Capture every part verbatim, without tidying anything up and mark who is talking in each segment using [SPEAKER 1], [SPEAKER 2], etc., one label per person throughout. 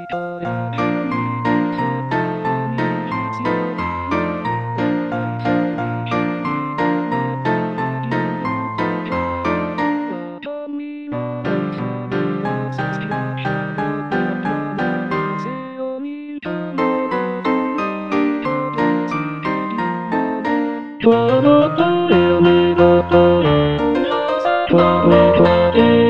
[SPEAKER 1] とやわの声を見事へわめわえ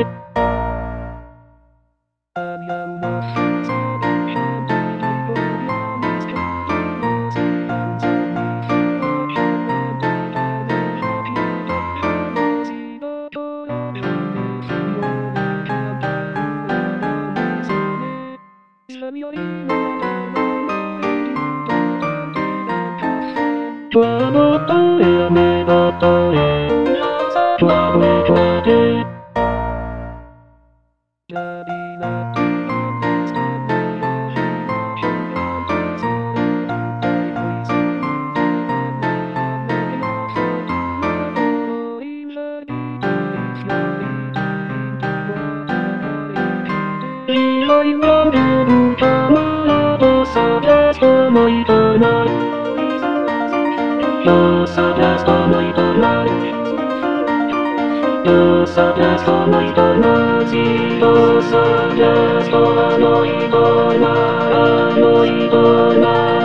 [SPEAKER 1] わの声を見事へわめわえいろいろ見るたまど探すともいかないどう探すともいかないどう探すともいかないどう探すともいかないもいかない